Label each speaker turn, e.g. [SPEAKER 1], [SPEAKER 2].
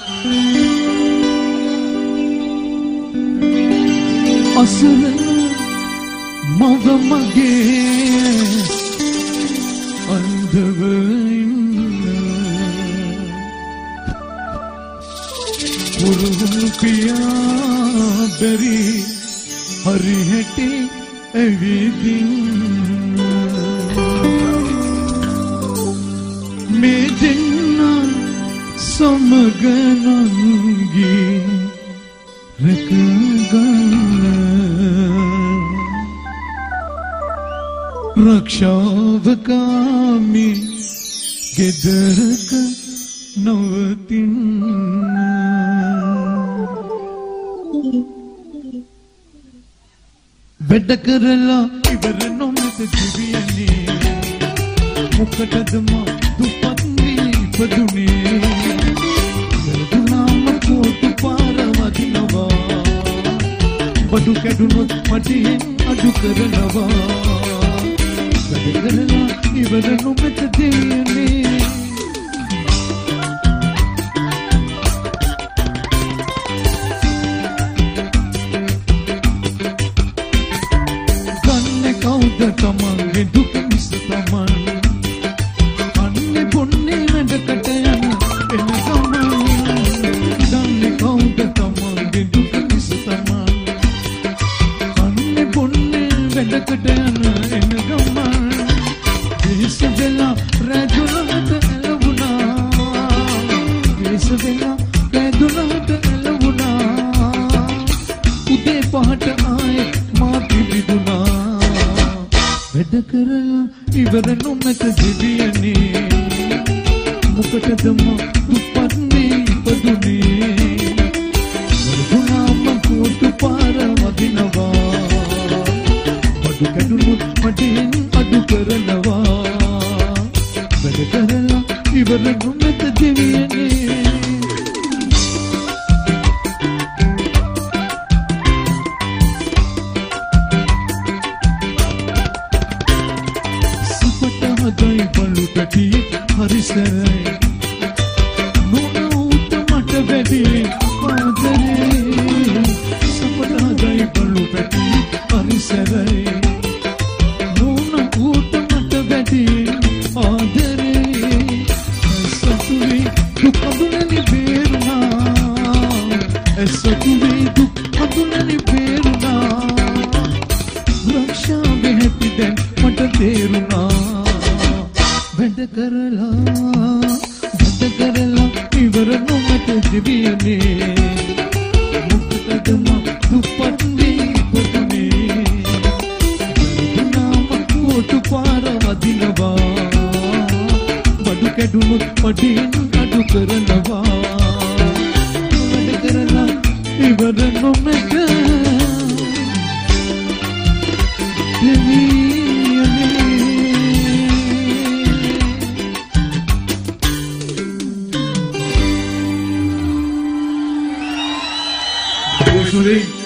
[SPEAKER 1] අසරණ මව මගේ අන්ධව පුරුදු පියා බැරි හරි හැටි ඇවිදින් මේ දෙන්න සමග නංගී රැකගන්න රක්ෂාවකාමි ගෙදරක නවතින්න වැඩ කරලා ඉවර නොමැත ජීවියනේ මොකටද මා දුප්පත් වී ඉපදුනේ දුනාම කොටු පාර වදිනවා බඩු කැඩුනොත් මටියෙන් අඩු කරනවා වැඩ කරලා ඉවර නොමැත දෙවියනේ තමන්ගේ දුක මිස තමන් අන්නේ බොන්නේ වැඩකට යන එන ගමන් දන්නේ කවුද තමන්ගේ දුක මිස තමන් අන්නේ බොන්නේ වැඩකට යන එන ගමන් දේශ වෙලා රැඳුනට එළවුණා දේශ වෙලා රැඳුනට එළවුණා උදේ පහට ආයේ මා පිබිදුනා වැඩ කරලා ඉවර නොමැත දෙවියනේ මොකටද මා දුප්පත් වී ඉපදුනේ වරුණාම කොටු පාර වදිනවා බඩු කැඩුනොත් මටින් අඩු කරනවා වැඩ කරලා ඉවර නොමැත දෙවියනේ හරිසරයි නොනවුත මට වැඩි ආදරේ සපට හදයි බලු පැටි හරිසරයි නොනවුත මට වැඩි ආදරේ සතුයි දුක් අඳුනනි බේරුණා සතුයි දුක් අඳුනනි බේරුණා රක්ෂාවේ හැටි දැන් මට තේරුණා වැඩ කරලා ඉවර නොමැත දෙවියනේ මොකටද මා දුප්පත් වී ඉපදුනේ දුනාම කොටු පාර වදිනවා බඩු කැඩුනොත් පඩින් අඩු කරනවා වැඩ කරලා ඉවර නොමැත
[SPEAKER 2] Today